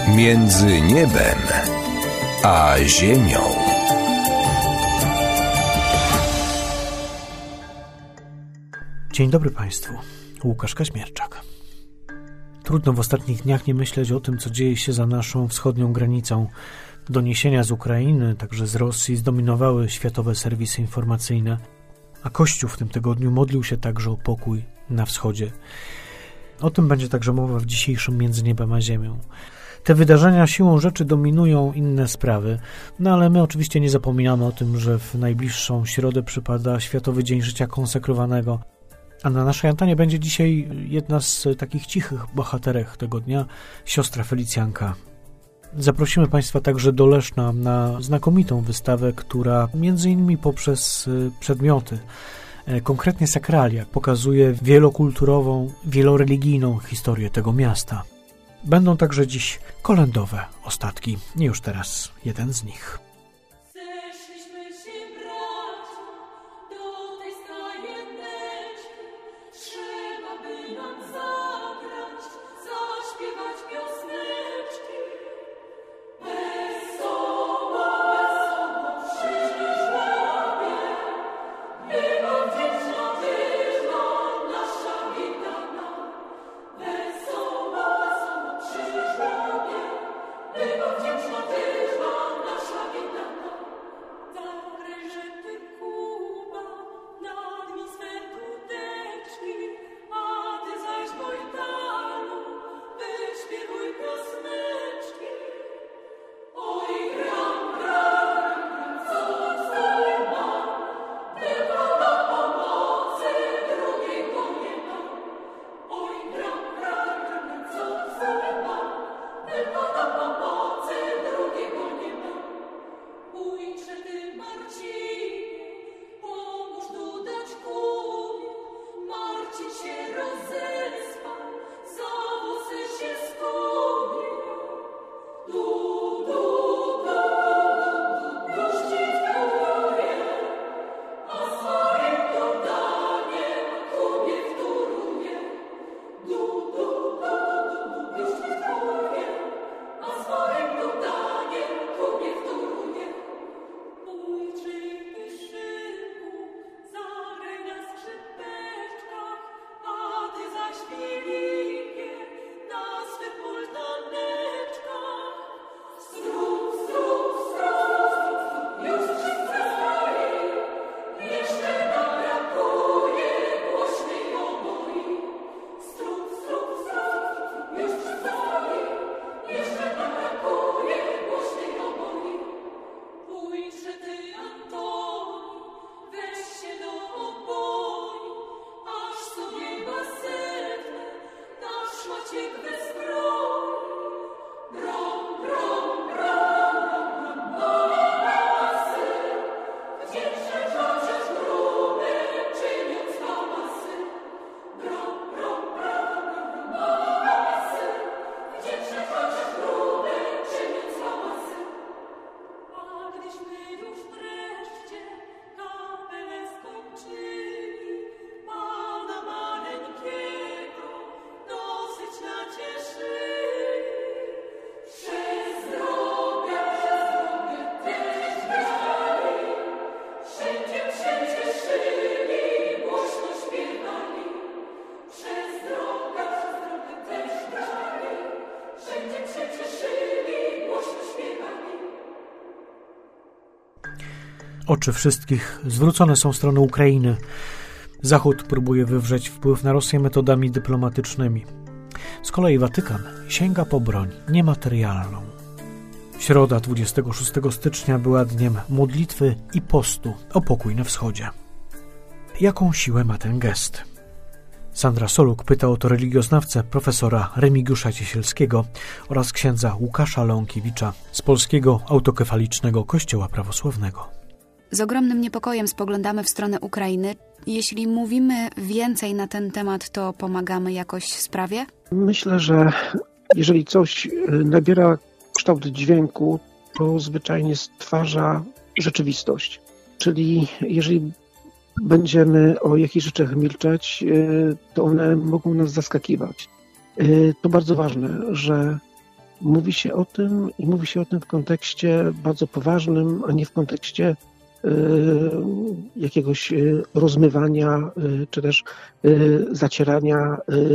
Między niebem a ziemią. Dzień dobry Państwu. Łukasz Kaźmierczak. Trudno w ostatnich dniach nie myśleć o tym, co dzieje się za naszą wschodnią granicą. Doniesienia z Ukrainy, także z Rosji, zdominowały światowe serwisy informacyjne, a Kościół w tym tygodniu modlił się także o pokój na wschodzie. O tym będzie także mowa w dzisiejszym Między niebem a ziemią. Te wydarzenia siłą rzeczy dominują inne sprawy, ale my oczywiście nie zapominamy o tym, że w najbliższą środę przypada Światowy Dzień Życia Konsekrowanego, a na naszej antenie będzie dzisiaj jedna z takich cichych bohaterek tego dnia, siostra Felicjanka. Zaprosimy Państwa także do Leszna na znakomitą wystawę, która między innymi poprzez przedmioty, konkretnie sakralia, pokazuje wielokulturową, wieloreligijną historię tego miasta. Będą także dziś kolędowe ostatki. Już teraz jeden z nich. Oczy wszystkich zwrócone są w stronę Ukrainy. Zachód próbuje wywrzeć wpływ na Rosję metodami dyplomatycznymi. Z kolei Watykan sięga po broń niematerialną. Środa 26 stycznia była dniem modlitwy i postu o pokój na wschodzie. Jaką siłę ma ten gest? Sandra Soluk pyta o to religioznawcę profesora Remigiusza Ciesielskiego oraz księdza Łukasza Leonkiewicza z Polskiego Autokefalicznego Kościoła Prawosławnego. Z ogromnym niepokojem spoglądamy w stronę Ukrainy. Jeśli mówimy więcej na ten temat, to pomagamy jakoś w sprawie? Myślę, że jeżeli coś nabiera kształt dźwięku, to zwyczajnie stwarza rzeczywistość. Czyli jeżeli będziemy o jakichś rzeczach milczeć, to one mogą nas zaskakiwać. To bardzo ważne, że mówi się o tym i mówi się o tym w kontekście bardzo poważnym, a nie w kontekście jakiegoś rozmywania czy też zacierania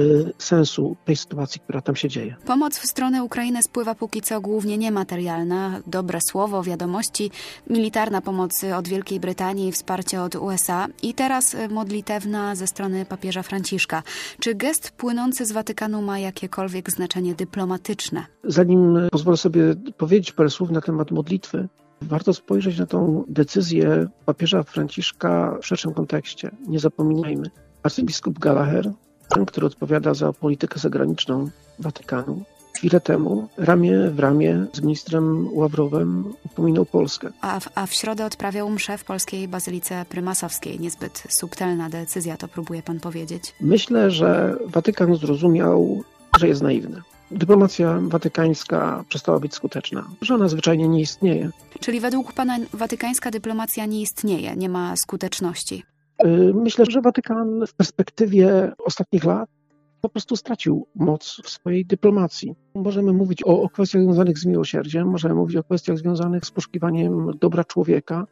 sensu tej sytuacji, która tam się dzieje. Pomoc w stronę Ukrainy spływa póki co głównie niematerialna, dobre słowo, wiadomości, militarna pomoc od Wielkiej Brytanii, wsparcie od USA i teraz modlitewna ze strony papieża Franciszka. Czy gest płynący z Watykanu ma jakiekolwiek znaczenie dyplomatyczne? Zanim pozwolę sobie powiedzieć parę słów na temat modlitwy, warto spojrzeć na tą decyzję papieża Franciszka w szerszym kontekście. Nie zapominajmy, arcybiskup Gallagher, ten, który odpowiada za politykę zagraniczną Watykanu, chwilę temu ramię w ramię z ministrem Ławrowem upominał Polskę. A w środę odprawiał mszę w polskiej bazylice prymasowskiej. Niezbyt subtelna decyzja, to próbuje pan powiedzieć. Myślę, że Watykan zrozumiał, że jest naiwny. Dyplomacja watykańska przestała być skuteczna, że ona zwyczajnie nie istnieje. Czyli według pana watykańska dyplomacja nie istnieje, nie ma skuteczności? Myślę, że Watykan w perspektywie ostatnich lat po prostu stracił moc w swojej dyplomacji. Możemy mówić o kwestiach związanych z miłosierdziem, możemy mówić o kwestiach związanych z poszukiwaniem dobra człowieka,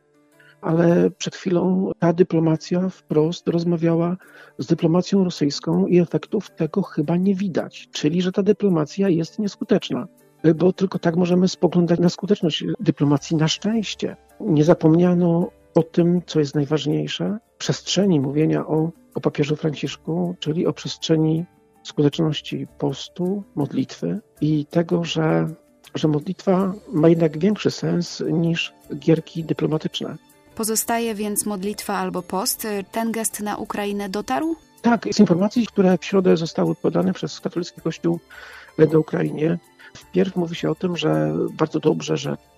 ale przed chwilą ta dyplomacja wprost rozmawiała z dyplomacją rosyjską i efektów tego chyba nie widać, czyli że ta dyplomacja jest nieskuteczna, bo tylko tak możemy spoglądać na skuteczność dyplomacji. Na szczęście nie zapomniano o tym, co jest najważniejsze, przestrzeni mówienia o papieżu Franciszku, czyli o przestrzeni skuteczności postu, modlitwy i tego, że modlitwa ma jednak większy sens niż gierki dyplomatyczne. Pozostaje więc modlitwa albo post. Ten gest na Ukrainę dotarł? Tak, z informacji, które w środę zostały podane przez katolicki Kościół na Ukrainie, wpierw mówi się o tym, że bardzo dobrze,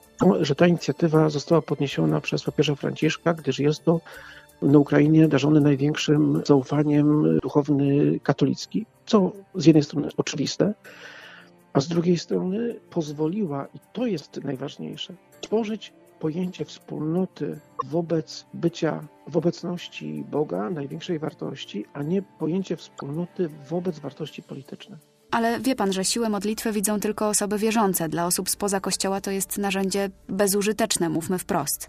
że ta inicjatywa została podniesiona przez papieża Franciszka, gdyż jest to na Ukrainie darzony największym zaufaniem duchowny katolicki, co z jednej strony oczywiste, a z drugiej strony pozwoliła, i to jest najważniejsze, tworzyć pojęcie wspólnoty wobec bycia w obecności Boga, największej wartości, a nie pojęcie wspólnoty wobec wartości politycznych. Ale wie pan, że siłę modlitwy widzą tylko osoby wierzące. Dla osób spoza Kościoła to jest narzędzie bezużyteczne, mówmy wprost.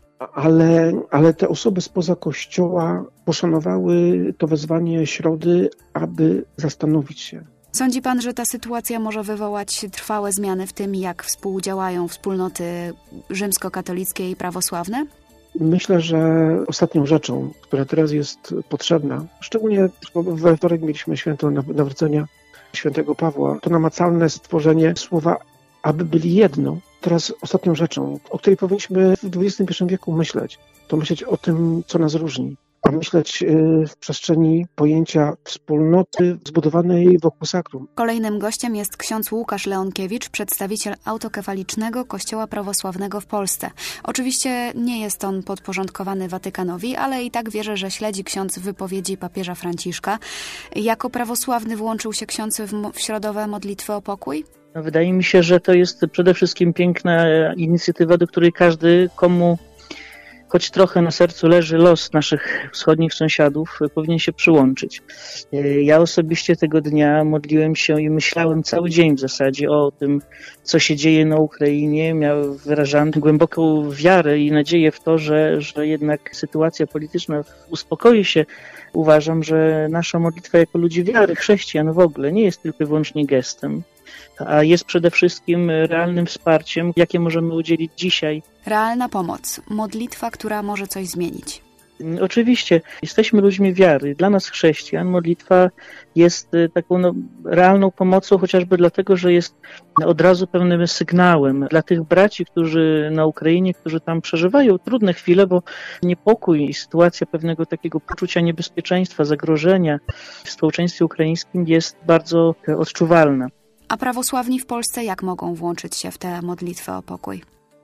Ale te osoby spoza Kościoła poszanowały to wezwanie środy, aby zastanowić się. Sądzi pan, że ta sytuacja może wywołać trwałe zmiany w tym, jak współdziałają wspólnoty rzymskokatolickie i prawosławne? Myślę, że ostatnią rzeczą, która teraz jest potrzebna, szczególnie we wtorek mieliśmy święto nawrócenia świętego Pawła, to namacalne stworzenie słowa, aby byli jedno. Teraz ostatnią rzeczą, o której powinniśmy w XXI wieku myśleć, to myśleć o tym, co nas różni, a myśleć w przestrzeni pojęcia wspólnoty zbudowanej wokół sakrum. Kolejnym gościem jest ksiądz Łukasz Leonkiewicz, przedstawiciel autokefalicznego Kościoła Prawosławnego w Polsce. Oczywiście nie jest on podporządkowany Watykanowi, ale i tak wierzę, że śledzi ksiądz wypowiedzi papieża Franciszka. Jako prawosławny włączył się ksiądz w środowe modlitwy o pokój? Wydaje mi się, że to jest przede wszystkim piękna inicjatywa, do której każdy, komu choć trochę na sercu leży los naszych wschodnich sąsiadów, powinien się przyłączyć. Ja osobiście tego dnia modliłem się i myślałem cały dzień w zasadzie o tym, co się dzieje na Ukrainie. Wyrażałem głęboką wiarę i nadzieję w to, że jednak sytuacja polityczna uspokoi się. Uważam, że nasza modlitwa jako ludzi wiary, chrześcijan w ogóle, nie jest tylko i wyłącznie gestem, a jest przede wszystkim realnym wsparciem, jakie możemy udzielić dzisiaj. Realna pomoc, modlitwa, która może coś zmienić. Oczywiście, jesteśmy ludźmi wiary. Dla nas chrześcijan modlitwa jest taką realną pomocą, chociażby dlatego, że jest od razu pewnym sygnałem dla tych braci, którzy na Ukrainie, którzy tam przeżywają trudne chwile, bo niepokój i sytuacja pewnego takiego poczucia niebezpieczeństwa, zagrożenia w społeczeństwie ukraińskim jest bardzo odczuwalna. A prawosławni w Polsce jak mogą włączyć się w tę modlitwę o pokój?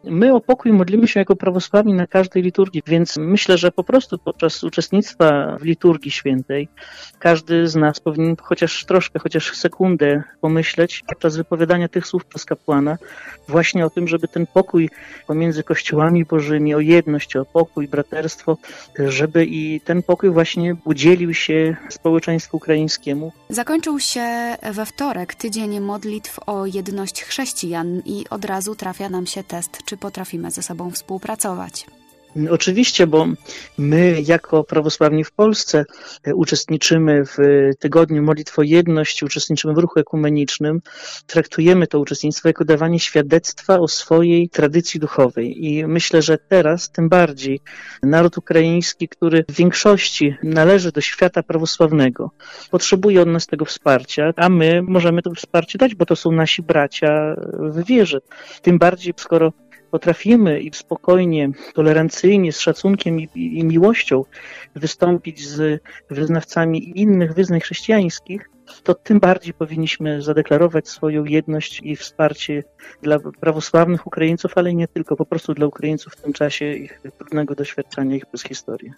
My o pokój modlimy się jako prawosławni na każdej liturgii, więc myślę, że po prostu podczas uczestnictwa w liturgii świętej każdy z nas powinien chociaż troszkę, chociaż sekundę pomyśleć podczas wypowiadania tych słów przez kapłana właśnie o tym, żeby ten pokój pomiędzy kościołami bożymi, o jedność, o pokój, braterstwo, żeby i ten pokój właśnie udzielił się społeczeństwu ukraińskiemu. Zakończył się we wtorek tydzień modlitw o jedność chrześcijan i od razu trafia nam się test, czy potrafimy ze sobą współpracować. Oczywiście, bo my jako prawosławni w Polsce uczestniczymy w Tygodniu Modlitw o Jedność, uczestniczymy w ruchu ekumenicznym, traktujemy to uczestnictwo jako dawanie świadectwa o swojej tradycji duchowej i myślę, że teraz tym bardziej naród ukraiński, który w większości należy do świata prawosławnego, potrzebuje od nas tego wsparcia, a my możemy to wsparcie dać, bo to są nasi bracia w wierze. Tym bardziej, skoro potrafimy i spokojnie, tolerancyjnie, z szacunkiem i miłością wystąpić z wyznawcami innych wyznań chrześcijańskich, to tym bardziej powinniśmy zadeklarować swoją jedność i wsparcie dla prawosławnych Ukraińców, ale i nie tylko, po prostu dla Ukraińców w tym czasie ich trudnego doświadczenia ich przez historię.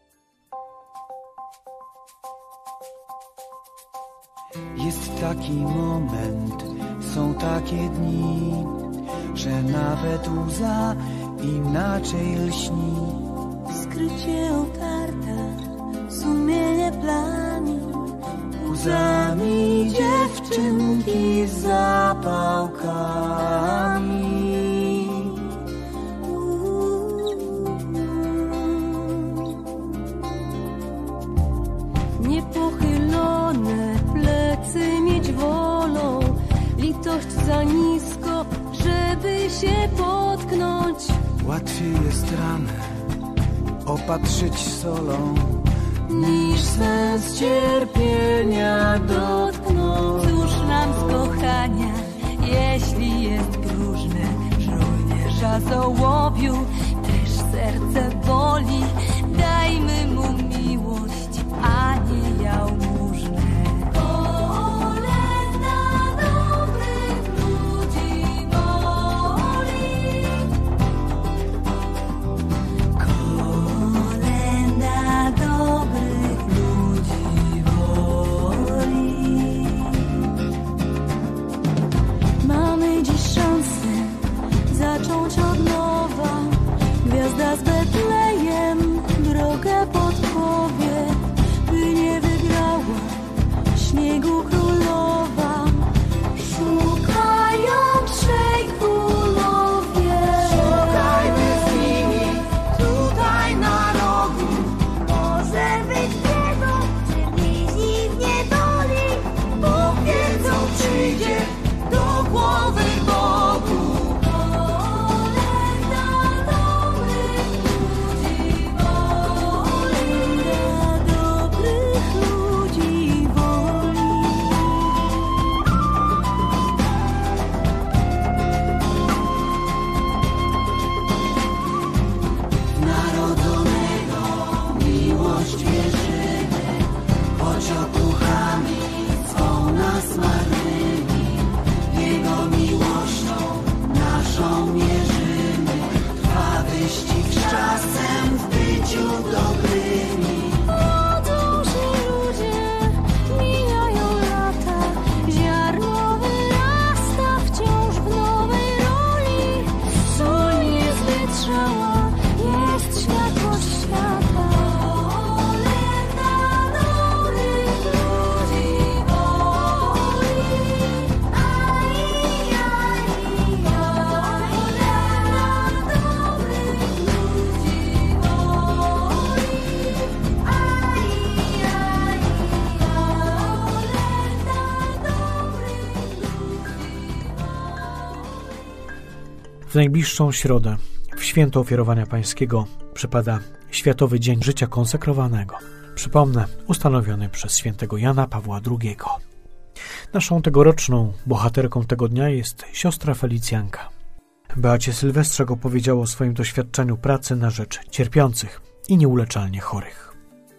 Jest taki moment, są takie dni, że nawet łza inaczej lśni. Skrycie otarta, sumienie plani, Łzami dziewczynki z zapałkami. Niepochylone plecy mieć wolą, litość za nisko, żeby się potknąć. Łatwiej jest ranę opatrzyć solą, niż sens cierpienia dotknąć. Cóż nam z kochania, jeśli jest próżne, żołnierza z ołowiu też serce boli. Dajmy mu miłość, a nie jałmużnę. Zacząć od nowa, gwiazda z Betlejem drogę podpowie, by nie wygrała śniegu królowa. Szukają trzej królowie, szukajmy z nimi tutaj na rogu. może być biegą, czy bliźni w niedoli, Bóg wiedzą przyjdzie do głowy Bogu. W najbliższą środę, w święto Ofiarowania Pańskiego, przypada Światowy Dzień Życia Konsekrowanego. Przypomnę, ustanowiony przez świętego Jana Pawła II. Naszą tegoroczną bohaterką tego dnia jest siostra Felicjanka. Beacie Sylwestrzak opowiedziała o swoim doświadczeniu pracy na rzecz cierpiących i nieuleczalnie chorych.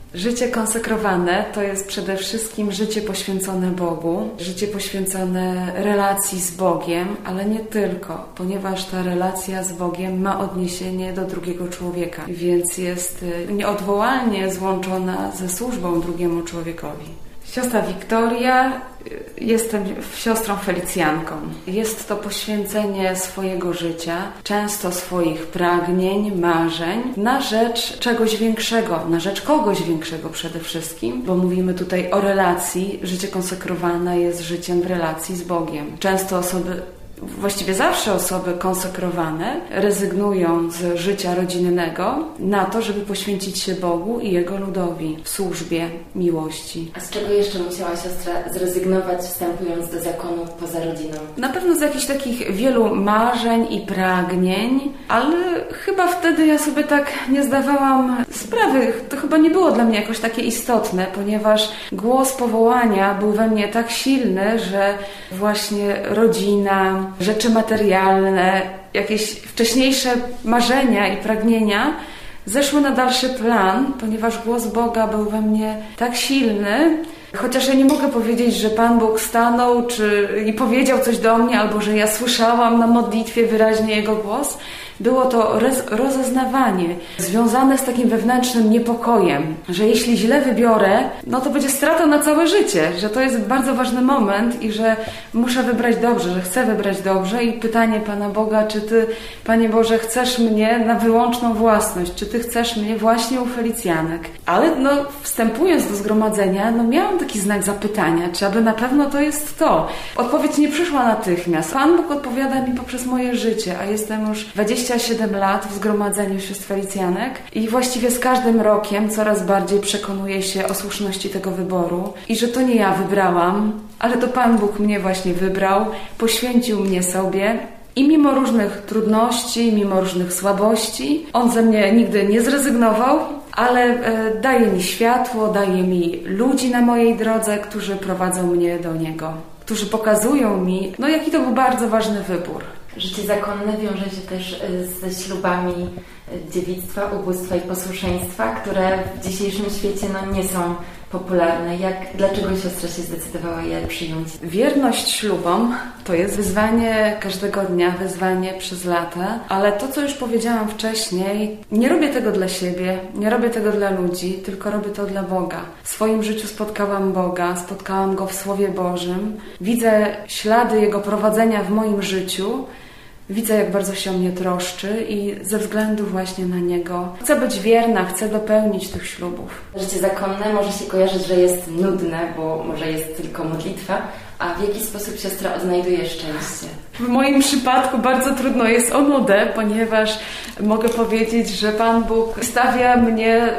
Życie konsekrowane to jest przede wszystkim życie poświęcone Bogu, życie poświęcone relacji z Bogiem, ale nie tylko, ponieważ ta relacja z Bogiem ma odniesienie do drugiego człowieka, więc jest nieodwołalnie złączona ze służbą drugiemu człowiekowi. Siostra Wiktoria, jestem siostrą Felicjanką. Jest to poświęcenie swojego życia, często swoich pragnień, marzeń, na rzecz czegoś większego, na rzecz kogoś większego przede wszystkim, bo mówimy tutaj o relacji. Życie konsekrowane jest życiem w relacji z Bogiem. Często właściwie zawsze osoby konsekrowane rezygnują z życia rodzinnego na to, żeby poświęcić się Bogu i Jego ludowi w służbie miłości. A z czego jeszcze musiała siostra zrezygnować, wstępując do zakonu poza rodziną? Na pewno z jakichś takich wielu marzeń i pragnień, ale chyba wtedy ja sobie tak nie zdawałam sprawy. To chyba nie było dla mnie jakoś takie istotne, ponieważ głos powołania był we mnie tak silny, że właśnie rodzina, rzeczy materialne, jakieś wcześniejsze marzenia i pragnienia zeszły na dalszy plan, ponieważ głos Boga był we mnie tak silny, chociaż ja nie mogę powiedzieć, że Pan Bóg stanął i powiedział coś do mnie, albo że ja słyszałam na modlitwie wyraźnie Jego głos. Było to rozeznawanie związane z takim wewnętrznym niepokojem, że jeśli źle wybiorę, no to będzie strata na całe życie, że to jest bardzo ważny moment i że muszę wybrać dobrze, że chcę wybrać dobrze i pytanie Pana Boga, czy Ty, Panie Boże, chcesz mnie na wyłączną własność, czy Ty chcesz mnie właśnie u Felicjanek. Ale wstępując do zgromadzenia, miałam taki znak zapytania, czy aby na pewno to jest to. Odpowiedź nie przyszła natychmiast. Pan Bóg odpowiada mi poprzez moje życie, a jestem już 27 lat w zgromadzeniu sióstr Felicjanek i właściwie z każdym rokiem coraz bardziej przekonuję się o słuszności tego wyboru i że to nie ja wybrałam, ale to Pan Bóg mnie właśnie wybrał, poświęcił mnie sobie. I mimo różnych trudności, mimo różnych słabości, On ze mnie nigdy nie zrezygnował, ale daje mi światło, daje mi ludzi na mojej drodze, którzy prowadzą mnie do Niego, którzy pokazują mi, jaki to był bardzo ważny wybór. Życie zakonne wiąże się też ze ślubami dziewictwa, ubóstwa i posłuszeństwa, które w dzisiejszym świecie nie są popularne. Dlaczego siostra się zdecydowała je przyjąć? Wierność ślubom to jest wyzwanie każdego dnia, wyzwanie przez lata, ale to, co już powiedziałam wcześniej, nie robię tego dla siebie, nie robię tego dla ludzi, tylko robię to dla Boga. W swoim życiu spotkałam Boga, spotkałam Go w Słowie Bożym, widzę ślady Jego prowadzenia w moim życiu, widzę, jak bardzo się o mnie troszczy i ze względu właśnie na Niego chcę być wierna, chcę dopełnić tych ślubów. Życie zakonne może się kojarzyć, że jest nudne, bo może jest tylko modlitwa, a w jaki sposób siostra odnajduje szczęście? W moim przypadku bardzo trudno jest o nudę, ponieważ mogę powiedzieć, że Pan Bóg stawia mnie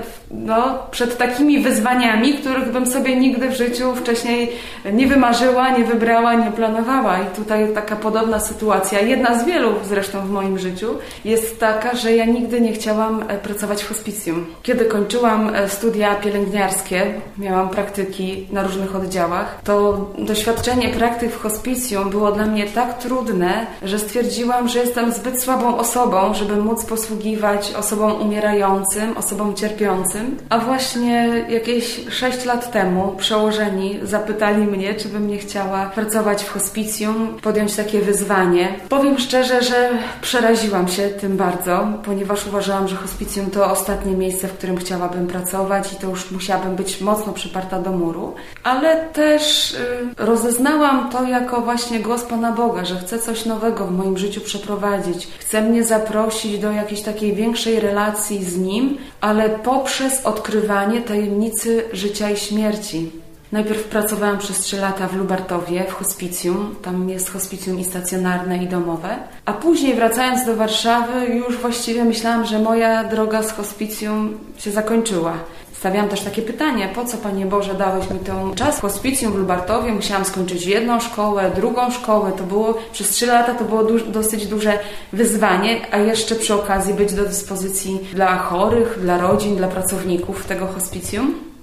przed takimi wyzwaniami, których bym sobie nigdy w życiu wcześniej nie wymarzyła, nie wybrała, nie planowała. I tutaj taka podobna sytuacja, jedna z wielu zresztą w moim życiu, jest taka, że ja nigdy nie chciałam pracować w hospicjum. Kiedy kończyłam studia pielęgniarskie, miałam praktyki na różnych oddziałach, to doświadczenie praktyk w hospicjum było dla mnie tak trudne, że stwierdziłam, że jestem zbyt słabą osobą, żeby móc posługiwać osobom umierającym, osobom cierpiącym. A właśnie jakieś 6 lat temu przełożeni zapytali mnie, czy bym nie chciała pracować w hospicjum, podjąć takie wyzwanie. Powiem szczerze, że przeraziłam się tym bardzo, ponieważ uważałam, że hospicjum to ostatnie miejsce, w którym chciałabym pracować i to już musiałabym być mocno przyparta do muru. Ale też rozeznałam to jako właśnie głos Pana Boga, że chce coś nowego w moim życiu przeprowadzić. Chce mnie zaprosić do jakiejś takiej większej relacji z Nim, ale poprzez odkrywanie tajemnicy życia i śmierci. Najpierw pracowałam przez 3 lata w Lubartowie, w hospicjum. Tam jest hospicjum i stacjonarne, i domowe. A później wracając do Warszawy już właściwie myślałam, że moja droga z hospicjum się zakończyła. Stawiałam też takie pytanie, po co Panie Boże dałeś mi ten czas w hospicjum w Lubartowie? Musiałam skończyć jedną szkołę, drugą szkołę. To było przez 3 lata to było dosyć duże wyzwanie, a jeszcze przy okazji być do dyspozycji dla chorych, dla rodzin, dla pracowników tego hospicjum.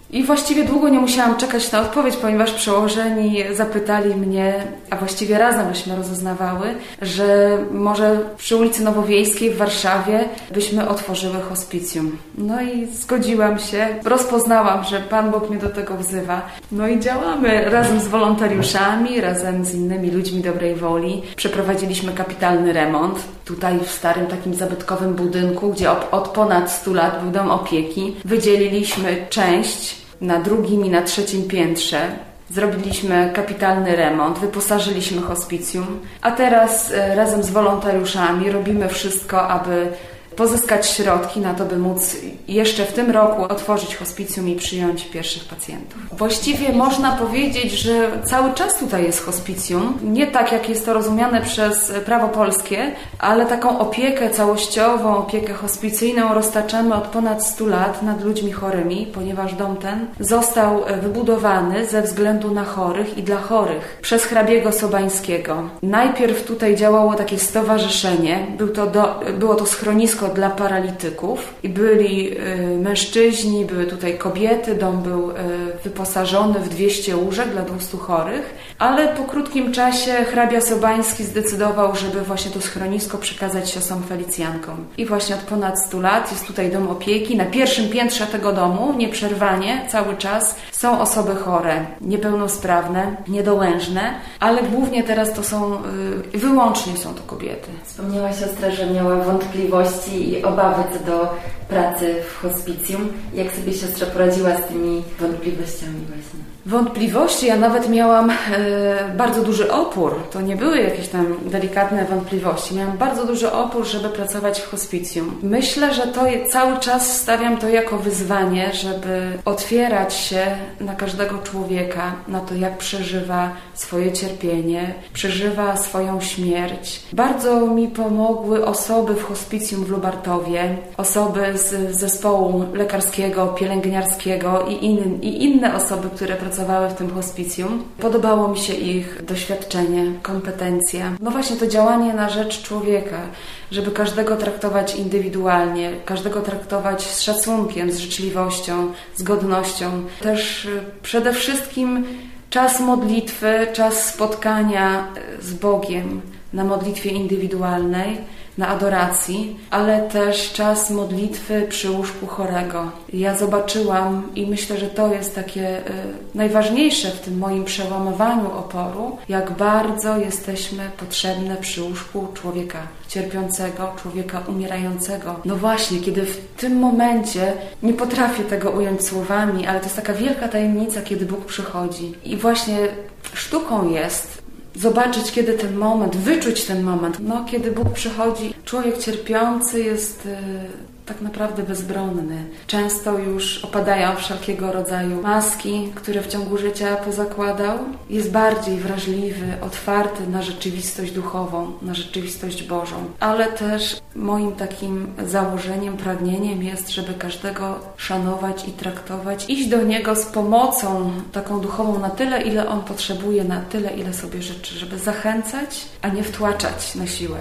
I właściwie długo nie musiałam czekać na odpowiedź, ponieważ przełożeni zapytali mnie, a właściwie razem byśmy rozeznawały, że może przy ulicy Nowowiejskiej w Warszawie byśmy otworzyły hospicjum. No i zgodziłam się, rozpoznałam, że Pan Bóg mnie do tego wzywa. No i działamy razem z wolontariuszami, razem z innymi ludźmi dobrej woli. Przeprowadziliśmy kapitalny remont. Tutaj w starym takim zabytkowym budynku, gdzie od ponad 100 lat był dom opieki, wydzieliliśmy część na drugim i na trzecim piętrze. Zrobiliśmy kapitalny remont, wyposażyliśmy hospicjum, a teraz razem z wolontariuszami robimy wszystko, aby pozyskać środki na to, by móc jeszcze w tym roku otworzyć hospicjum i przyjąć pierwszych pacjentów. Właściwie można powiedzieć, że cały czas tutaj jest hospicjum. Nie tak, jak jest to rozumiane przez prawo polskie, ale taką opiekę całościową, opiekę hospicyjną roztaczamy od ponad 100 lat nad ludźmi chorymi, ponieważ dom ten został wybudowany ze względu na chorych i dla chorych przez hrabiego Sobańskiego. Najpierw tutaj działało takie stowarzyszenie, było to schronisko dla paralityków i byli mężczyźni, były tutaj kobiety, dom był wyposażony w 200 łóżek dla 200 chorych, ale po krótkim czasie hrabia Sobański zdecydował, żeby właśnie to schronisko przekazać siosom Felicjankom. I właśnie od ponad 100 lat jest tutaj dom opieki. Na pierwszym piętrze tego domu nieprzerwanie cały czas są osoby chore, niepełnosprawne, niedołężne, ale głównie teraz to są, wyłącznie są to kobiety. Wspomniała siostra, że miała wątpliwości i obawy co do pracy w hospicjum. Jak sobie siostra poradziła z tymi wątpliwościami właśnie? Wątpliwości, ja nawet miałam bardzo duży opór. To nie były jakieś tam delikatne wątpliwości. Miałam bardzo duży opór, żeby pracować w hospicjum. Myślę, że to cały czas stawiam to jako wyzwanie, żeby otwierać się na każdego człowieka, na to, jak przeżywa swoje cierpienie, przeżywa swoją śmierć. Bardzo mi pomogły osoby w hospicjum w Lubartowie, osoby z zespołu lekarskiego, pielęgniarskiego i inne osoby, które pracowały w tym hospicjum. Podobało mi się ich doświadczenie, kompetencja. No właśnie to działanie na rzecz człowieka, żeby każdego traktować indywidualnie, każdego traktować z szacunkiem, z życzliwością, z godnością. Też przede wszystkim czas modlitwy, czas spotkania z Bogiem na modlitwie indywidualnej, na adoracji, ale też czas modlitwy przy łóżku chorego. Ja zobaczyłam i myślę, że to jest takie najważniejsze w tym moim przełamywaniu oporu, jak bardzo jesteśmy potrzebne przy łóżku człowieka cierpiącego, człowieka umierającego. No właśnie, kiedy w tym momencie, nie potrafię tego ująć słowami, ale to jest taka wielka tajemnica, kiedy Bóg przychodzi. I właśnie sztuką jest zobaczyć, kiedy ten moment, wyczuć ten moment. No, kiedy Bóg przychodzi, człowiek cierpiący jest tak naprawdę bezbronny. Często już opadają wszelkiego rodzaju maski, które w ciągu życia pozakładał. Jest bardziej wrażliwy, otwarty na rzeczywistość duchową, na rzeczywistość Bożą. Ale też moim takim założeniem, pragnieniem jest, żeby każdego szanować i traktować, iść do Niego z pomocą taką duchową na tyle, ile On potrzebuje, na tyle, ile sobie życzy, żeby zachęcać, a nie wtłaczać na siłę.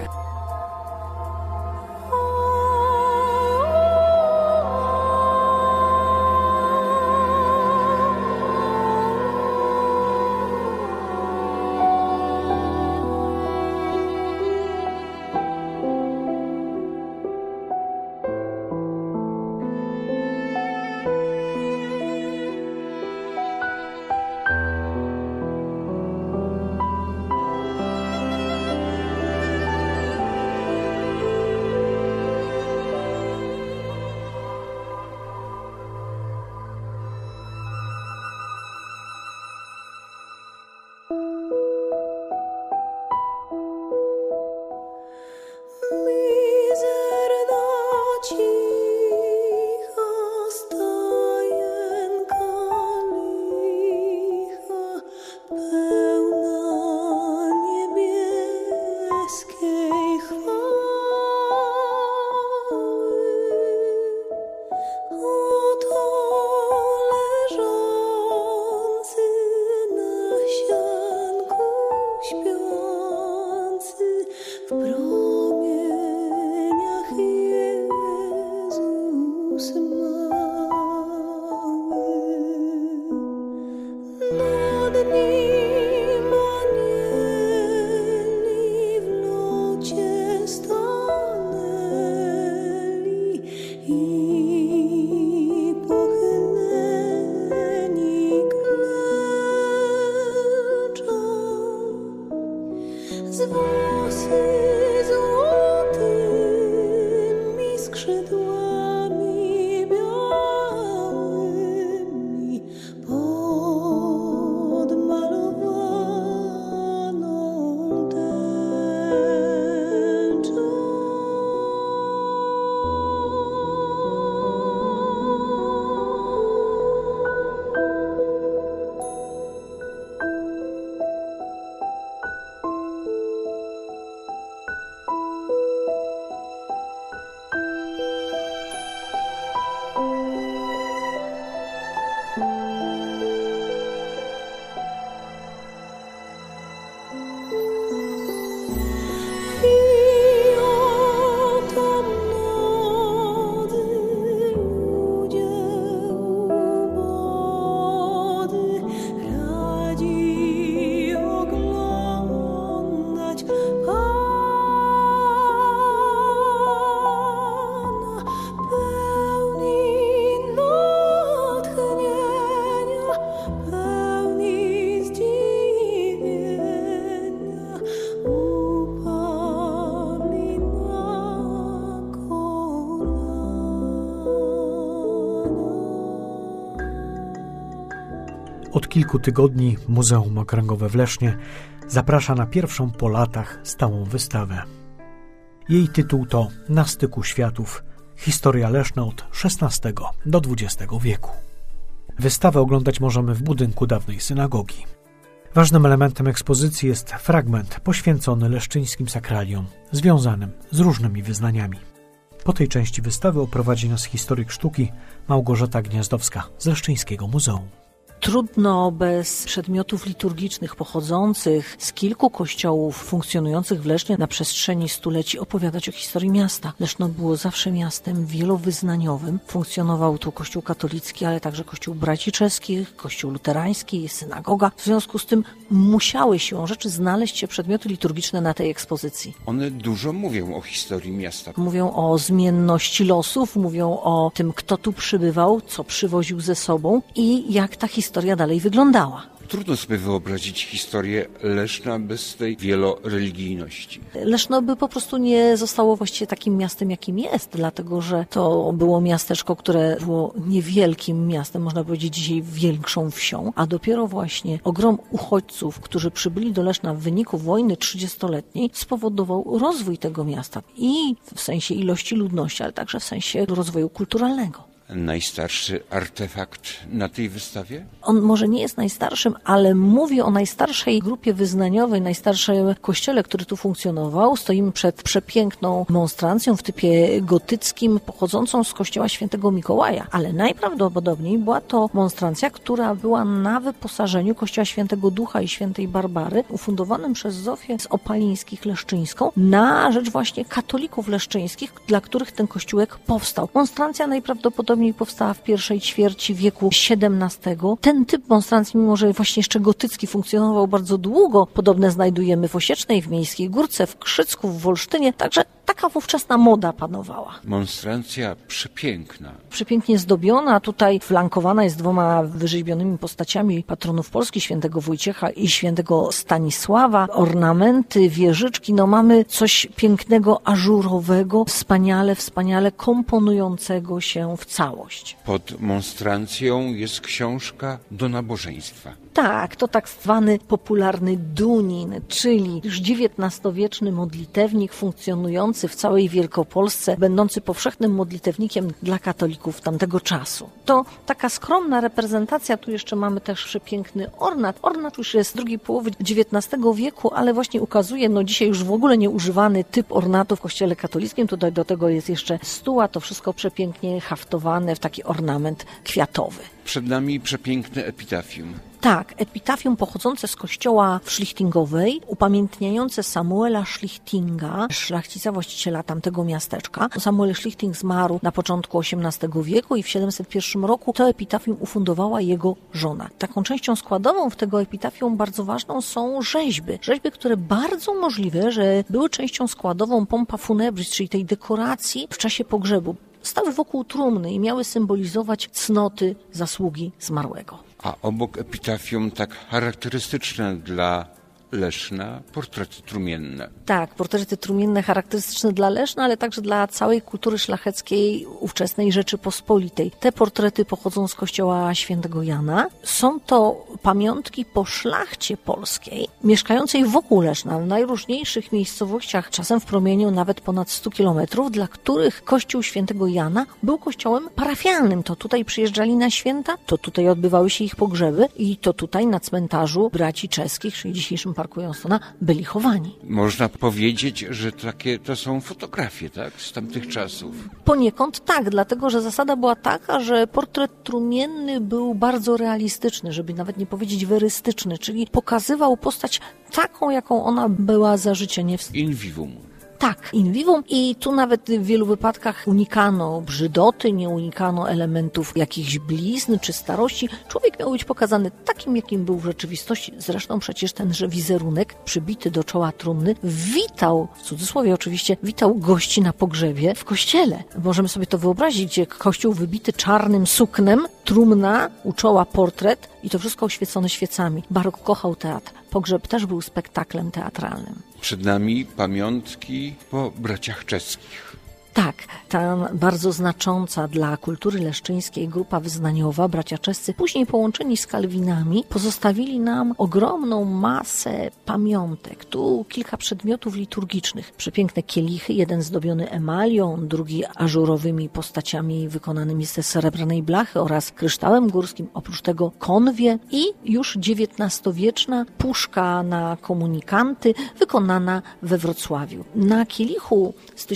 kilku tygodni Muzeum Okręgowe w Lesznie zaprasza na pierwszą po latach stałą wystawę. Jej tytuł to Na styku światów. Historia Leszna od XVI do XX wieku. Wystawę oglądać możemy w budynku dawnej synagogi. Ważnym elementem ekspozycji jest fragment poświęcony leszczyńskim sakraliom, związanym z różnymi wyznaniami. Po tej części wystawy oprowadzi nas historyk sztuki Małgorzata Gniazdowska z Leszczyńskiego Muzeum. Trudno bez przedmiotów liturgicznych pochodzących z kilku kościołów funkcjonujących w Lesznie na przestrzeni stuleci opowiadać o historii miasta. Leszno było zawsze miastem wielowyznaniowym. Funkcjonował tu kościół katolicki, ale także kościół braci czeskich, kościół luterański, synagoga. W związku z tym musiały siłą rzeczy znaleźć się przedmioty liturgiczne na tej ekspozycji. One dużo mówią o historii miasta. Mówią o zmienności losów, mówią o tym, kto tu przybywał, co przywoził ze sobą i jak ta historia dalej wyglądała. Trudno sobie wyobrazić historię Leszna bez tej wieloreligijności. Leszno by po prostu nie zostało właściwie takim miastem, jakim jest, dlatego że to było miasteczko, które było niewielkim miastem, można powiedzieć dzisiaj większą wsią, a dopiero właśnie ogrom uchodźców, którzy przybyli do Leszna w wyniku wojny 30-letniej, spowodował rozwój tego miasta i w sensie ilości ludności, ale także w sensie rozwoju kulturalnego. Najstarszy artefakt na tej wystawie? On może nie jest najstarszym, ale mówi o najstarszej grupie wyznaniowej, najstarszym kościele, który tu funkcjonował. Stoimy przed przepiękną monstrancją w typie gotyckim, pochodzącą z kościoła świętego Mikołaja, ale najprawdopodobniej była to monstrancja, która była na wyposażeniu kościoła świętego Ducha i świętej Barbary, ufundowanym przez Zofię z Opalińskich Leszczyńską na rzecz właśnie katolików leszczyńskich, dla których ten kościółek powstał. Monstrancja najprawdopodobniej powstała w pierwszej ćwierci wieku XVII. Ten typ monstrancji, mimo że właśnie jeszcze gotycki funkcjonował bardzo długo, podobne znajdujemy w Osiecznej, w Miejskiej Górce, w Krzycku, w Wolsztynie, także taka wówczasna moda panowała. Monstrancja przepiękna. Przepięknie zdobiona, tutaj flankowana jest dwoma wyrzeźbionymi postaciami patronów Polski, świętego Wojciecha i świętego Stanisława. Ornamenty, wieżyczki, mamy coś pięknego, ażurowego, wspaniale komponującego się w całość. Pod monstrancją jest książka do nabożeństwa. Tak, to tak zwany popularny Dunin, czyli już XIX-wieczny modlitewnik funkcjonujący w całej Wielkopolsce, będący powszechnym modlitewnikiem dla katolików tamtego czasu. To taka skromna reprezentacja, tu jeszcze mamy też przepiękny ornat. Ornat już jest z drugiej połowy XIX wieku, ale właśnie ukazuje, dzisiaj już w ogóle nieużywany typ ornatu w kościele katolickim. Tutaj do tego jest jeszcze stuła, to wszystko przepięknie haftowane w taki ornament kwiatowy. Przed nami przepiękne epitafium. Tak, epitafium pochodzące z kościoła w Szlichtingowej, upamiętniające Samuela Szlichtinga, szlachcica, właściciela tamtego miasteczka. Samuel Szlichting zmarł na początku XVIII wieku i w 701 roku to epitafium ufundowała jego żona. Taką częścią składową w tego epitafium bardzo ważną są rzeźby. Rzeźby, które bardzo możliwe, że były częścią składową pompa funebris, czyli tej dekoracji w czasie pogrzebu. Stały wokół trumny i miały symbolizować cnoty, zasługi zmarłego. A obok epitafium tak charakterystyczne dla Leszna portrety trumienne. Tak, portrety trumienne charakterystyczne dla Leszna, ale także dla całej kultury szlacheckiej ówczesnej Rzeczypospolitej. Te portrety pochodzą z kościoła świętego Jana. Są to pamiątki po szlachcie polskiej, mieszkającej wokół Leszna, w najróżniejszych miejscowościach, czasem w promieniu nawet ponad 100 kilometrów, dla których kościół świętego Jana był kościołem parafialnym. To tutaj przyjeżdżali na święta, to tutaj odbywały się ich pogrzeby i to tutaj na cmentarzu braci czeskich, czyli dzisiejszym Parku Jonstona, byli chowani. Można powiedzieć, że takie to są fotografie, tak? Z tamtych czasów. Poniekąd tak, dlatego że zasada była taka, że portret trumienny był bardzo realistyczny, żeby nawet nie powiedzieć werystyczny, czyli pokazywał postać taką, jaką ona była za życia. In vivum. Tak, in vivum i tu nawet w wielu wypadkach unikano brzydoty, nie unikano elementów jakichś blizn czy starości. Człowiek miał być pokazany takim, jakim był w rzeczywistości. Zresztą przecież tenże wizerunek przybity do czoła trumny witał, w cudzysłowie oczywiście, witał gości na pogrzebie w kościele. Możemy sobie to wyobrazić, gdzie kościół wybity czarnym suknem, trumna, u czoła portret i to wszystko oświecone świecami. Barok kochał teatr. Pogrzeb też był spektaklem teatralnym. Przed nami pamiątki po braciach czeskich. Tak, ta bardzo znacząca dla kultury leszczyńskiej grupa wyznaniowa, bracia czescy, później połączeni z kalwinami, pozostawili nam ogromną masę pamiątek. Tu kilka przedmiotów liturgicznych. Przepiękne kielichy, jeden zdobiony emalią, drugi ażurowymi postaciami wykonanymi ze srebrnej blachy oraz kryształem górskim. Oprócz tego konwie i już XIX-wieczna puszka na komunikanty wykonana we Wrocławiu. Na kielichu z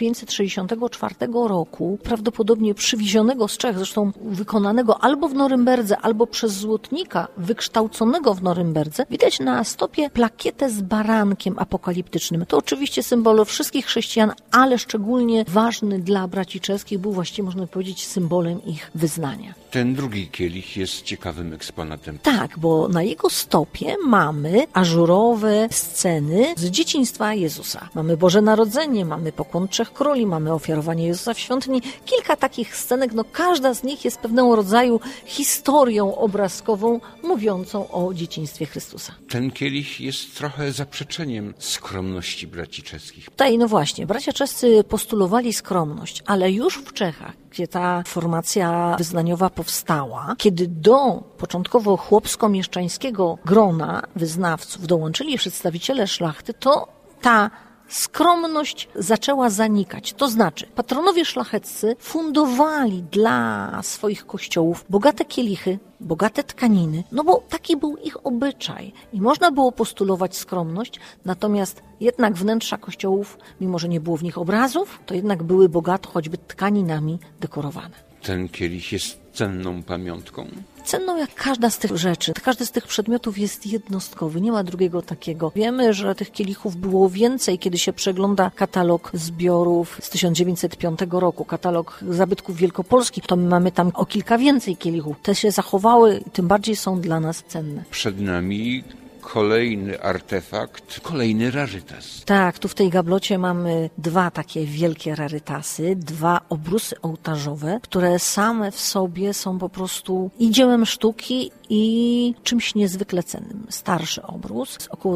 1564 roku, prawdopodobnie przywiezionego z Czech, zresztą wykonanego albo w Norymberdze, albo przez złotnika wykształconego w Norymberdze, widać na stopie plakietę z barankiem apokaliptycznym. To oczywiście symbol wszystkich chrześcijan, ale szczególnie ważny dla braci czeskich, był właściwie, można powiedzieć, symbolem ich wyznania. Ten drugi kielich jest ciekawym eksponatem. Tak, bo na jego stopie mamy ażurowe sceny z dzieciństwa Jezusa. Mamy Boże Narodzenie, mamy pokłon Trzech Króli, mamy ofiarowanie Jezusa w świątyni. Kilka takich scenek, każda z nich jest pewnego rodzaju historią obrazkową mówiącą o dzieciństwie Chrystusa. Ten kielich jest trochę zaprzeczeniem skromności braci czeskich. Tutaj, właśnie, bracia czescy postulowali skromność, ale już w Czechach, gdzie ta formacja wyznaniowa powstała, kiedy do początkowo chłopsko-mieszczańskiego grona wyznawców dołączyli przedstawiciele szlachty, to ta skromność zaczęła zanikać. To znaczy, patronowie szlacheccy fundowali dla swoich kościołów bogate kielichy, bogate tkaniny, bo taki był ich obyczaj i można było postulować skromność, natomiast jednak wnętrza kościołów, mimo że nie było w nich obrazów, to jednak były bogato choćby tkaninami dekorowane. Ten kielich jest cenną pamiątką? Cenną jak każda z tych rzeczy. Każdy z tych przedmiotów jest jednostkowy, nie ma drugiego takiego. Wiemy, że tych kielichów było więcej, kiedy się przegląda katalog zbiorów z 1905 roku, katalog zabytków wielkopolskich, to my mamy tam o kilka więcej kielichów. Te się zachowały i tym bardziej są dla nas cenne. Przed nami kolejny artefakt, kolejny rarytas. Tak, tu w tej gablocie mamy dwa takie wielkie rarytasy, dwa obrusy ołtarzowe, które same w sobie są po prostu i dziełem sztuki, i czymś niezwykle cennym. Starszy obrus z około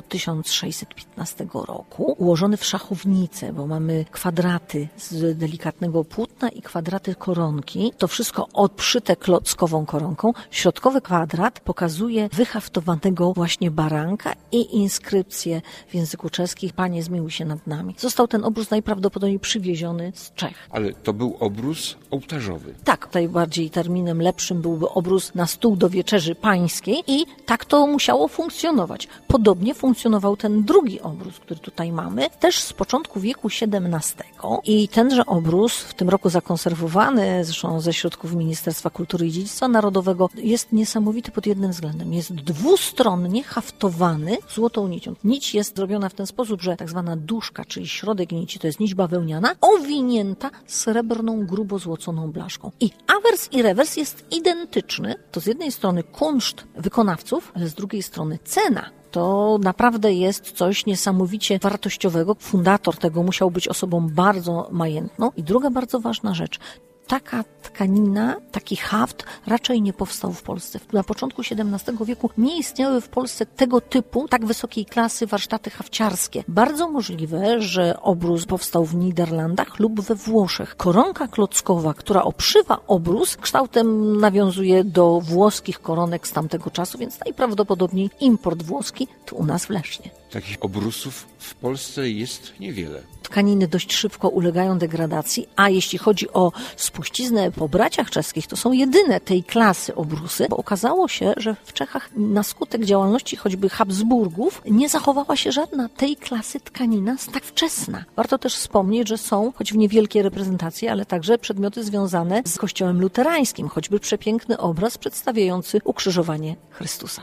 1615 roku, ułożony w szachownicę, bo mamy kwadraty z delikatnego płótna i kwadraty koronki. To wszystko odszyte klockową koronką. Środkowy kwadrat pokazuje wyhaftowanego właśnie baranka i inskrypcję w języku czeskim: Panie, zmiłuj się nad nami. Został ten obrus najprawdopodobniej przywieziony z Czech. Ale to był obrus ołtarzowy. Tak, tutaj bardziej terminem lepszym byłby obrus na stół do wieczerzy pańskiej i tak to musiało funkcjonować. Podobnie funkcjonował ten drugi obrus, który tutaj mamy, też z początku wieku XVII i tenże obrus, w tym roku zakonserwowany, zresztą ze środków Ministerstwa Kultury i Dziedzictwa Narodowego, jest niesamowity pod jednym względem. Jest dwustronnie haftowany złotą nicią. Nić jest zrobiona w ten sposób, że tak zwana duszka, czyli środek nici, to jest nić bawełniana, owinięta srebrną, grubo złoconą blaszką. I awers i rewers jest identyczny. To z jednej strony kunszt wykonawców, ale z drugiej strony cena. To naprawdę jest coś niesamowicie wartościowego. Fundator tego musiał być osobą bardzo majętną. I druga bardzo ważna rzecz. Taka tkanina, taki haft raczej nie powstał w Polsce. Na początku XVII wieku nie istniały w Polsce tego typu, tak wysokiej klasy warsztaty hafciarskie. Bardzo możliwe, że obrus powstał w Niderlandach lub we Włoszech. Koronka klockowa, która obszywa obrus, kształtem nawiązuje do włoskich koronek z tamtego czasu, więc najprawdopodobniej import włoski tu u nas w Lesznie. Takich obrusów w Polsce jest niewiele. Tkaniny dość szybko ulegają degradacji, a jeśli chodzi o spuściznę po braciach czeskich, to są jedyne tej klasy obrusy, bo okazało się, że w Czechach na skutek działalności choćby Habsburgów nie zachowała się żadna tej klasy tkanina tak wczesna. Warto też wspomnieć, że są, choć w niewielkiej reprezentacji, ale także przedmioty związane z kościołem luterańskim, choćby przepiękny obraz przedstawiający ukrzyżowanie Chrystusa.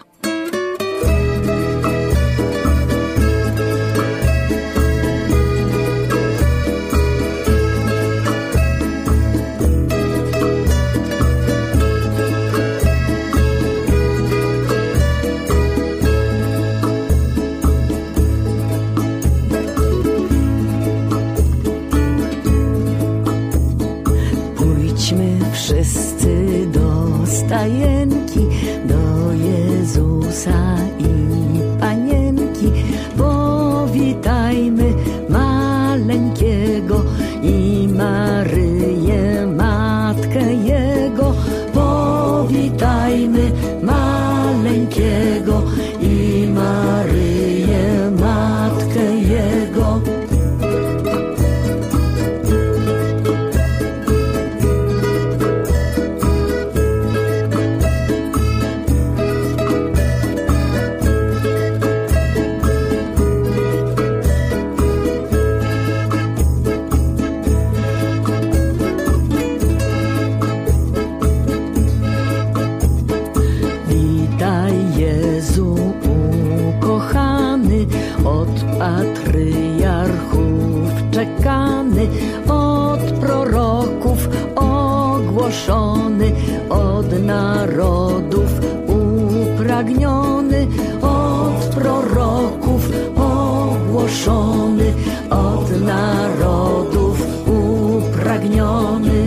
Wszyscy do stajenki, do Jezusa i Panienki. Powitajmy maleńkiego i wyczekany, od proroków ogłoszony, od narodów upragniony, od proroków ogłoszony, od narodów upragniony.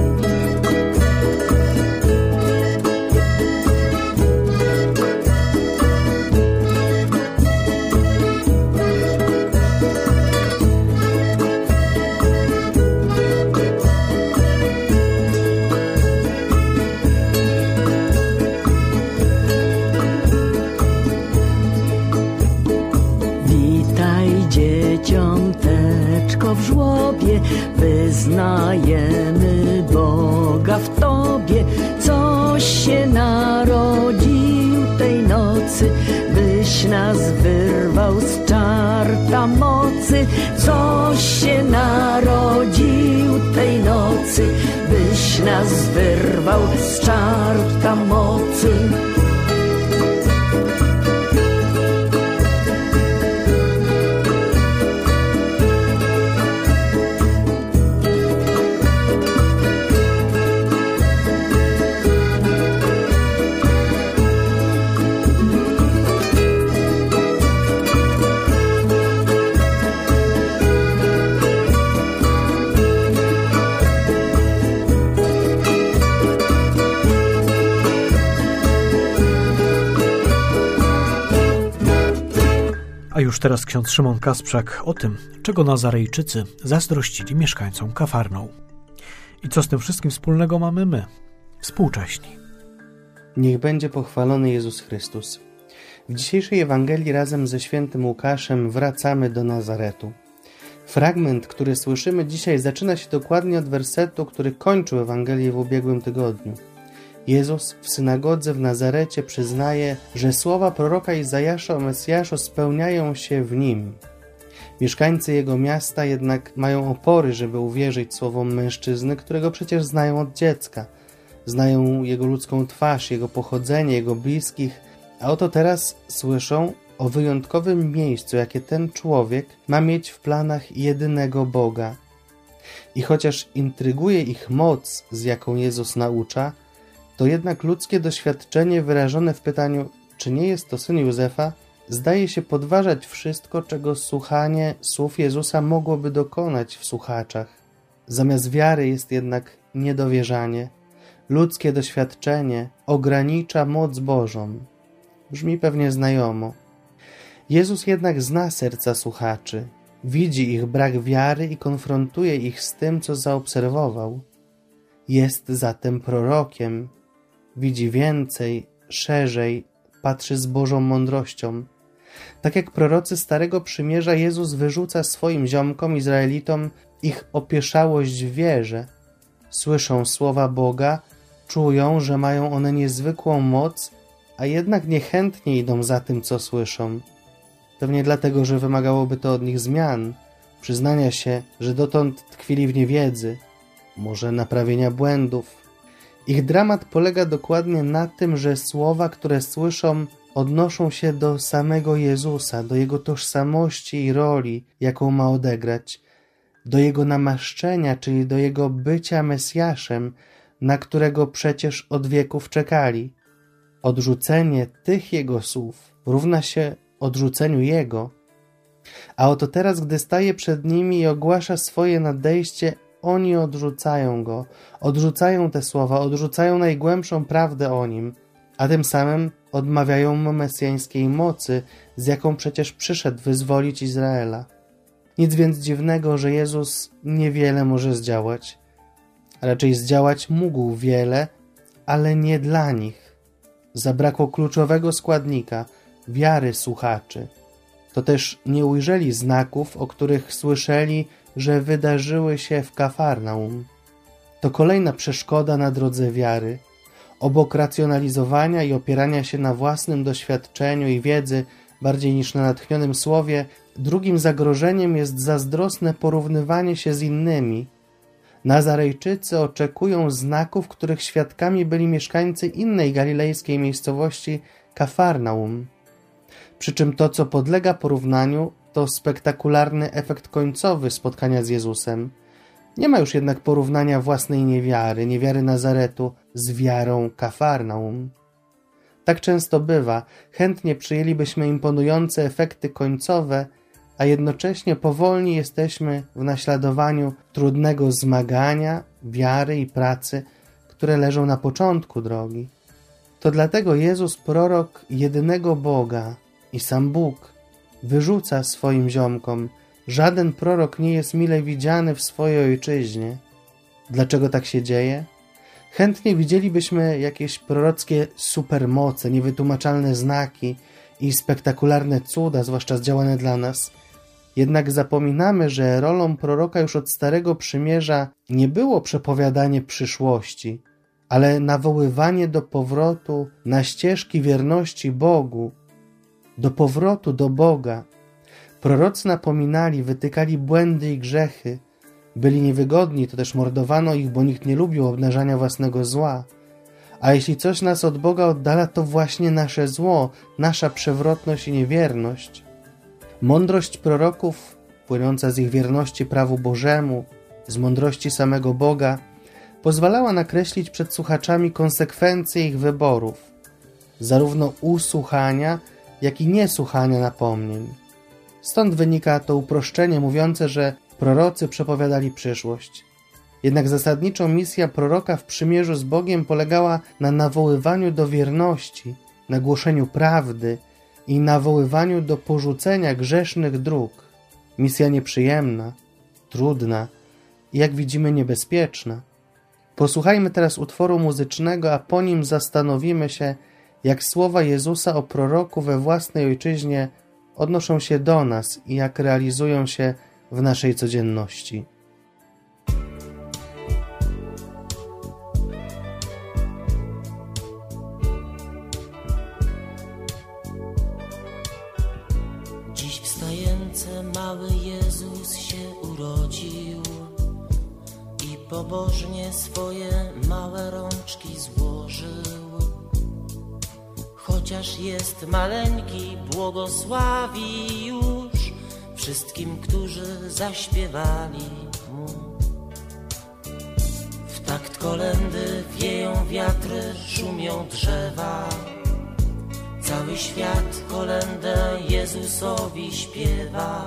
Dzieciąteczko w żłobie, wyznajemy Boga w Tobie, coś się narodził tej nocy, byś nas wyrwał z czarta mocy. Coś się narodził tej nocy, byś nas wyrwał z czarta mocy. A już teraz ksiądz Szymon Kasprzak o tym, czego Nazarejczycy zazdrościli mieszkańcom Kafarnaum. I co z tym wszystkim wspólnego mamy my, współcześni. Niech będzie pochwalony Jezus Chrystus. W dzisiejszej Ewangelii razem ze świętym Łukaszem wracamy do Nazaretu. Fragment, który słyszymy dzisiaj, zaczyna się dokładnie od wersetu, który kończył Ewangelię w ubiegłym tygodniu. Jezus w synagodze w Nazarecie przyznaje, że słowa proroka Izajasza o Mesjaszu spełniają się w Nim. Mieszkańcy jego miasta jednak mają opory, żeby uwierzyć słowom mężczyzny, którego przecież znają od dziecka. Znają jego ludzką twarz, jego pochodzenie, jego bliskich, a oto teraz słyszą o wyjątkowym miejscu, jakie ten człowiek ma mieć w planach jedynego Boga. I chociaż intryguje ich moc, z jaką Jezus naucza, to jednak ludzkie doświadczenie wyrażone w pytaniu, czy nie jest to syn Józefa, zdaje się podważać wszystko, czego słuchanie słów Jezusa mogłoby dokonać w słuchaczach. Zamiast wiary jest jednak niedowierzanie. Ludzkie doświadczenie ogranicza moc Bożą. Brzmi pewnie znajomo. Jezus jednak zna serca słuchaczy. Widzi ich brak wiary i konfrontuje ich z tym, co zaobserwował. Jest zatem prorokiem. Widzi więcej, szerzej, patrzy z Bożą mądrością. Tak jak prorocy Starego Przymierza, Jezus wyrzuca swoim ziomkom, Izraelitom, ich opieszałość w wierze. Słyszą słowa Boga, czują, że mają one niezwykłą moc, a jednak niechętnie idą za tym, co słyszą. Pewnie dlatego, że wymagałoby to od nich zmian, przyznania się, że dotąd tkwili w niewiedzy, może naprawienia błędów. Ich dramat polega dokładnie na tym, że słowa, które słyszą, odnoszą się do samego Jezusa, do Jego tożsamości i roli, jaką ma odegrać, do Jego namaszczenia, czyli do Jego bycia Mesjaszem, na którego przecież od wieków czekali. Odrzucenie tych Jego słów równa się odrzuceniu Jego. A oto teraz, gdy staje przed nimi i ogłasza swoje nadejście, oni odrzucają Go, odrzucają te słowa, odrzucają najgłębszą prawdę o Nim, a tym samym odmawiają Mu mesjańskiej mocy, z jaką przecież przyszedł wyzwolić Izraela. Nic więc dziwnego, że Jezus niewiele może zdziałać. Raczej zdziałać mógł wiele, ale nie dla nich. Zabrakło kluczowego składnika, wiary słuchaczy. To też nie ujrzeli znaków, o których słyszeli, że wydarzyły się w Kafarnaum. To kolejna przeszkoda na drodze wiary. Obok racjonalizowania i opierania się na własnym doświadczeniu i wiedzy bardziej niż na natchnionym słowie, drugim zagrożeniem jest zazdrosne porównywanie się z innymi. Nazarejczycy oczekują znaków, których świadkami byli mieszkańcy innej galilejskiej miejscowości Kafarnaum. Przy czym to, co podlega porównaniu, to spektakularny efekt końcowy spotkania z Jezusem. Nie ma już jednak porównania własnej niewiary Nazaretu z wiarą Kafarnaum. Tak często bywa, chętnie przyjęlibyśmy imponujące efekty końcowe, a jednocześnie powolni jesteśmy w naśladowaniu trudnego zmagania, wiary i pracy, które leżą na początku drogi. To dlatego Jezus, prorok jedynego Boga i sam Bóg, wyrzuca swoim ziomkom: żaden prorok nie jest mile widziany w swojej ojczyźnie. Dlaczego tak się dzieje? Chętnie widzielibyśmy jakieś prorockie supermoce, niewytłumaczalne znaki i spektakularne cuda, zwłaszcza zdziałane dla nas. Jednak zapominamy, że rolą proroka już od Starego Przymierza nie było przepowiadanie przyszłości, ale nawoływanie do powrotu na ścieżki wierności Bogu, do powrotu do Boga. Prorocy napominali, wytykali błędy i grzechy, byli niewygodni, to też mordowano ich, bo nikt nie lubił obnażania własnego zła. A jeśli coś nas od Boga oddala, to właśnie nasze zło, nasza przewrotność i niewierność. Mądrość proroków, płynąca z ich wierności prawu Bożemu, z mądrości samego Boga, pozwalała nakreślić przed słuchaczami konsekwencje ich wyborów, zarówno usłuchania, jak i niesłuchania napomnień. Stąd wynika to uproszczenie mówiące, że prorocy przepowiadali przyszłość. Jednak zasadniczą misja proroka w przymierzu z Bogiem polegała na nawoływaniu do wierności, na głoszeniu prawdy i nawoływaniu do porzucenia grzesznych dróg. Misja nieprzyjemna, trudna i, jak widzimy, niebezpieczna. Posłuchajmy teraz utworu muzycznego, a po nim zastanowimy się, jak słowa Jezusa o proroku we własnej ojczyźnie odnoszą się do nas i jak realizują się w naszej codzienności. Dziś wstające mały Jezus się urodził i pobożnie swoje małe rączki złożył. Chociaż jest maleńki, błogosławi już wszystkim, którzy zaśpiewali Mu. W takt kolędy wieją wiatry, szumią drzewa. Cały świat kolędę Jezusowi śpiewa.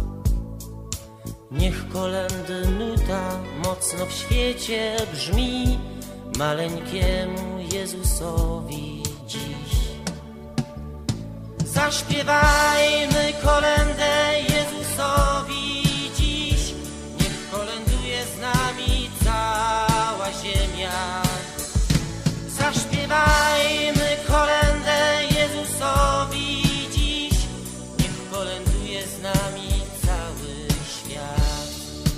Niech kolędy nuta mocno w świecie brzmi maleńkiemu Jezusowi dziś. Zaśpiewajmy kolędę Jezusowi dziś, niech kolęduje z nami cała ziemia. Zaśpiewajmy kolędę Jezusowi dziś, niech kolęduje z nami cały świat.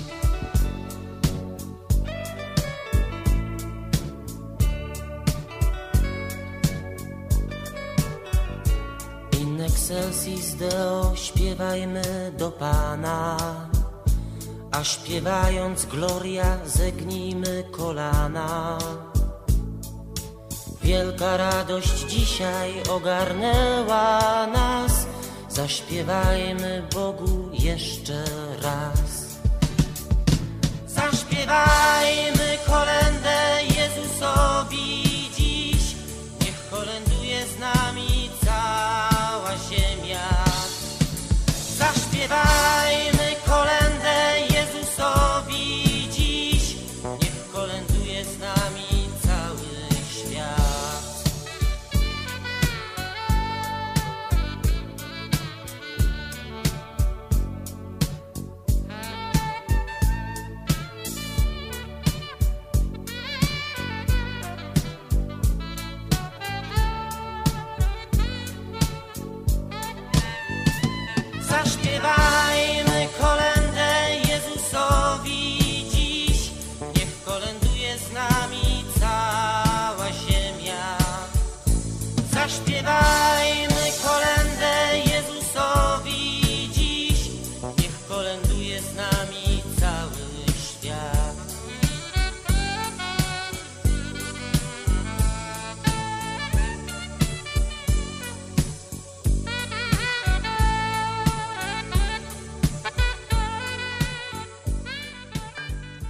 In excelsis Deo śpiewajmy do Pana, a śpiewając Gloria zegnijmy kolana. Wielka radość dzisiaj ogarnęła nas, zaśpiewajmy Bogu jeszcze raz. Zaśpiewajmy kolędę Jezusowi dziś, niech kolęduje z nami cała ziemia. Zaśpiewajmy kolędę Jezusowi dziś, niech kolęduje z nami cały świat.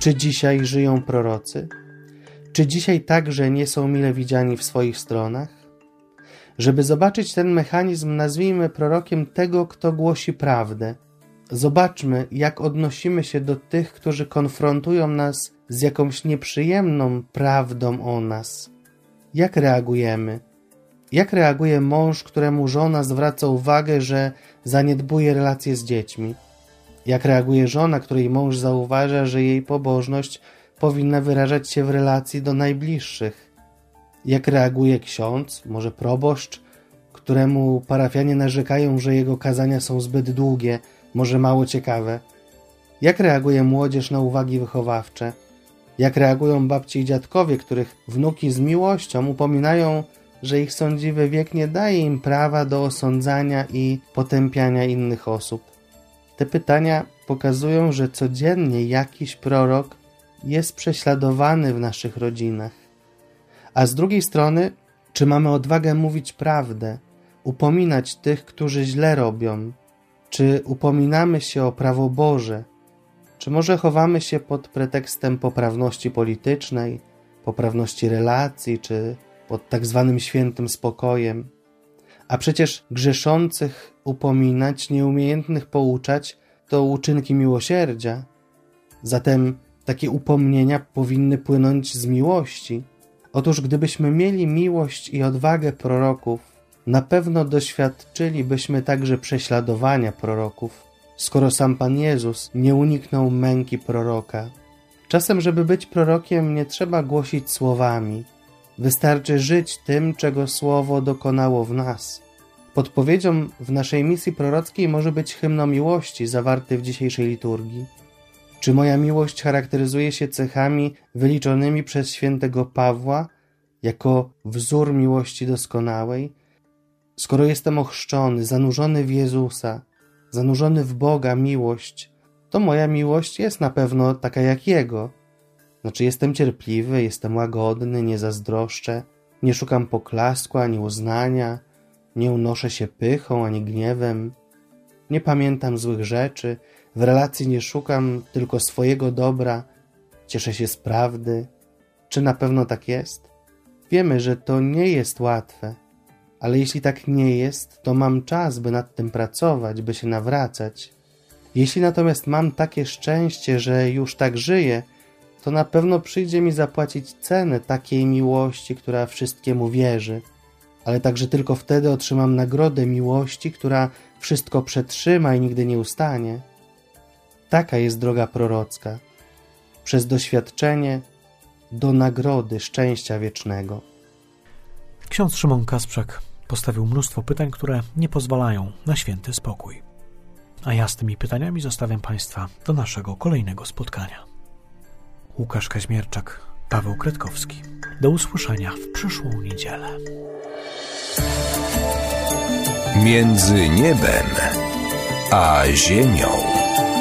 Czy dzisiaj żyją prorocy? Czy dzisiaj także nie są mile widziani w swoich stronach? Żeby zobaczyć ten mechanizm, nazwijmy prorokiem tego, kto głosi prawdę. Zobaczmy, jak odnosimy się do tych, którzy konfrontują nas z jakąś nieprzyjemną prawdą o nas. Jak reagujemy? Jak reaguje mąż, któremu żona zwraca uwagę, że zaniedbuje relacje z dziećmi? Jak reaguje żona, której mąż zauważa, że jej pobożność powinna wyrażać się w relacji do najbliższych? Jak reaguje ksiądz, może proboszcz, któremu parafianie narzekają, że jego kazania są zbyt długie, może mało ciekawe? Jak reaguje młodzież na uwagi wychowawcze? Jak reagują babci i dziadkowie, których wnuki z miłością upominają, że ich sądziwy wiek nie daje im prawa do osądzania i potępiania innych osób? Te pytania pokazują, że codziennie jakiś prorok jest prześladowany w naszych rodzinach. A z drugiej strony, czy mamy odwagę mówić prawdę, upominać tych, którzy źle robią? Czy upominamy się o prawo Boże? Czy może chowamy się pod pretekstem poprawności politycznej, poprawności relacji, czy pod tak zwanym świętym spokojem? A przecież grzeszących upominać, nieumiejętnych pouczać to uczynki miłosierdzia. Zatem takie upomnienia powinny płynąć z miłości. Otóż gdybyśmy mieli miłość i odwagę proroków, na pewno doświadczylibyśmy także prześladowania proroków, skoro sam Pan Jezus nie uniknął męki proroka. Czasem, żeby być prorokiem, nie trzeba głosić słowami. Wystarczy żyć tym, czego słowo dokonało w nas. Podpowiedzią w naszej misji prorockiej może być hymn o miłości zawarty w dzisiejszej liturgii. Czy moja miłość charakteryzuje się cechami wyliczonymi przez świętego Pawła jako wzór miłości doskonałej? Skoro jestem ochrzczony, zanurzony w Jezusa, zanurzony w Boga miłość, to moja miłość jest na pewno taka jak Jego. Znaczy jestem cierpliwy, jestem łagodny, nie zazdroszczę, nie szukam poklasku ani uznania, nie unoszę się pychą ani gniewem, nie pamiętam złych rzeczy, w relacji nie szukam tylko swojego dobra, cieszę się z prawdy. Czy na pewno tak jest? Wiemy, że to nie jest łatwe, ale jeśli tak nie jest, to mam czas, by nad tym pracować, by się nawracać. Jeśli natomiast mam takie szczęście, że już tak żyję, to na pewno przyjdzie mi zapłacić cenę takiej miłości, która wszystkiemu wierzy, ale także tylko wtedy otrzymam nagrodę miłości, która wszystko przetrzyma i nigdy nie ustanie. Taka jest droga prorocka, przez doświadczenie do nagrody szczęścia wiecznego. Ksiądz Szymon Kasprzak postawił mnóstwo pytań, które nie pozwalają na święty spokój. A ja z tymi pytaniami zostawiam Państwa do naszego kolejnego spotkania. Łukasz Kaźmierczak, Paweł Kretkowski. Do usłyszenia w przyszłą niedzielę. Między niebem a ziemią.